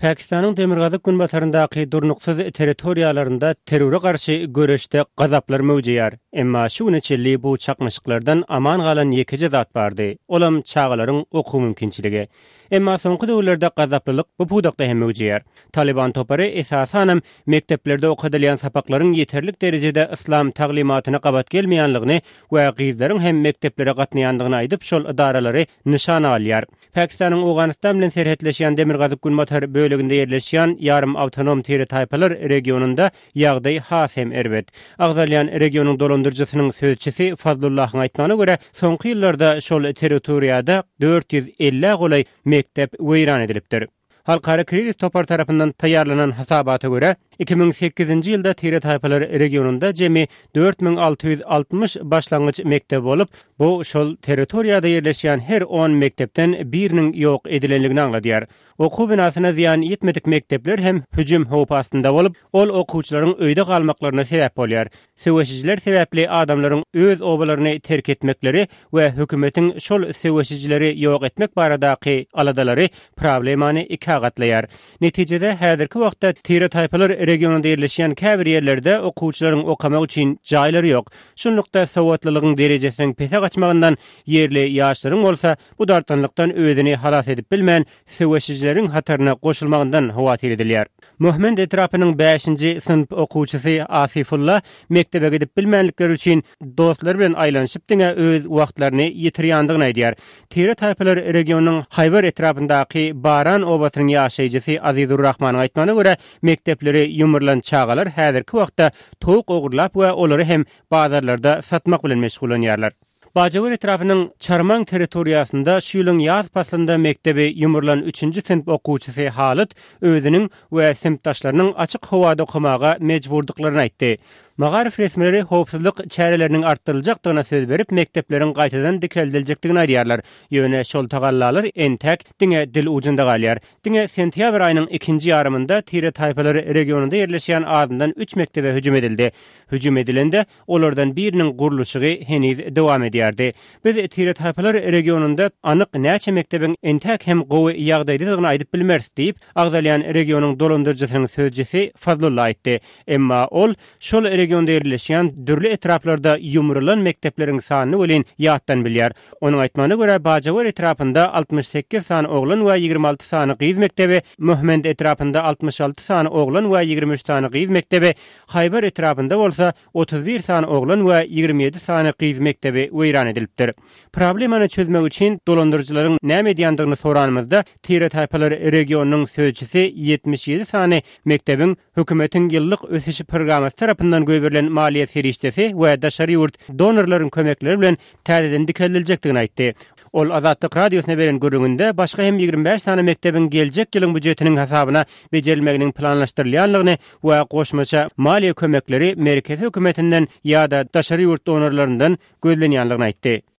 Pakistan'ın Demirgazak günbaşarındaky durnuksuz territoriýalarynda teröre garşy göreşde gazaplar mewjudýar. Emma şu neçeli bu çakmaşyklardan aman galan ýekeje zat bardy. Olam çağalaryň oku mümkinçiligi. Emma soňky döwürlerde gazaplylyk bu pudakda hem mewjudýar. Taliban topary esasanam mekteplerde okadylýan sapaklaryň ýeterlik derejede islam taglimatyna gabat gelmeýänligini we gyzlaryň hem mekteplere gatnaýandygyny aýdyp şol idaralary nişan alýar. Pakistan'ın Awganistan bilen serhetleşýän Demirgazak günbaşary böleginde yerleşýän ýarym awtonom territoriýalar regionunda ýagdaý has hem erbet. Agzalyan regionyň dolandyrjysynyň sözçisi Fazlullahyň aýtmagyna görä, soňky ýyllarda şol territoriýada 450 golay mektep weýran edilipdir. Halkara Kriz Topar tarapyndan taýýarlanan hasabata görä 2008-nji ýylda territoriýalar regionunda jemi 4660 başlangyç mektep bolup, bu şol territoriýada yerleşýän her 10 mektepden biriniň ýok edilenligini aňladýar. Oku binasyna ziýan ýetmedik mektepler hem hüjüm howpy astynda bolup, ol okuwçylaryň öýde galmaklaryna sebäp bolýar. Söwüşijiler sebäpli adamlaryň öz obalaryny terk etmekleri we hökümetiň şol söwüşijileri ýok etmek baradaky aladalary problemany gatlaýar. Netijede häzirki wagtda territoriýalar regionunda yerleşýän käbir ýerlerde okuwçylaryň okamak üçin jaýlary ýok. Şunlukda sowatlylygyň derejesiniň pese gaçmagyndan ýerli ýaşlaryň bolsa bu dartanlykdan özüni halas edip bilmän söwüşijileriň hataryna goşulmagyndan hawatyr edilýär. Muhammed etrapynyň 5-nji sınıf okuwçysy Asifullah mektebe gidip bilmänlikleri üçin dostlary bilen aýlanyşyp diňe öz wagtlaryny ýitirýändigini aýdýar. Territoriýalar regionynyň Haybar etrapyndaky Baran obasynyň ýaşaýjysy Azizur Rahman aýtmagyna görä, mektepleri ýumurlan çağalar häzirki wagtda towuk ogurlap we olary hem bazarlarda satmak bilen meşgulanýarlar. Bajawar etrapynyň Çarman territoriýasynda şu ýylyň ýaz paslynda mektebi ýumurlan 3-nji sınıf okuwçysy Halit özüniň we sinfdaşlarynyň açyk howada okumaga mejburdyklaryny aýtdy. Magarif resmileri howpsuzlyk çäreleriniň artdyryljakdygyna söz berip mektepleriň gaýtadan dikeldiljekdigini aýdýarlar. Ýöne şol tagallalar entek diňe dil ujunda galýar. Diňe sentýabr aýynyň 2-nji ýarymynda territoriýalar regionunda yerleşýän azyndan 3 mektebe hüjüm edildi. Hüjüm edilende olardan biriniň gurulşygy heniz dowam edýärdi. Biz territoriýalar regionunda anyk näçe mektebin entek hem gowy ýagdaýdadygyny aýdyp bilmeris diýip Agzalyan regionyň dolandyrjysynyň sözçisi Fazlullah aýtdy. Emma ol şol regionda yerleşýän dürli etraplarda ýumrulan mektepleriň sanyny welin ýatdan bilýär. Onuň aýtmagyna görä Bajawar etrapynda 68 sany oglan we 26 sany gyz mektebi, Muhammed etrapynda 66 sany oglan we 23 sany gyz mektebi, Haybar etrapynda bolsa 31 sany oglan we 27 sany gyz mektebi weýran edilipdir. Problemany çözmek üçin dolandyrjylaryň näme edýändigini soranymyzda territoriýalar regionynyň sözçisi 77 sany mektebin hökümetiň ýyllyk ösüşi programmasy tarapyndan göberilen maliýet serişdesi we daşary ýurt donorlaryň kömekleri bilen täzeden dikeldiljekdigini aýtdy. Ol Azatlyk radiosyna beren görüňünde başga hem 25 sany mektebin geljek ýylyň budjetiniň hasabyna bejerilmeginiň planlaşdyrylýanlygyny we goşmaça maliýe kömekleri merkezi hökümetinden ýa-da daşary ýurt donorlaryndan gözlenýänligini aýtdy.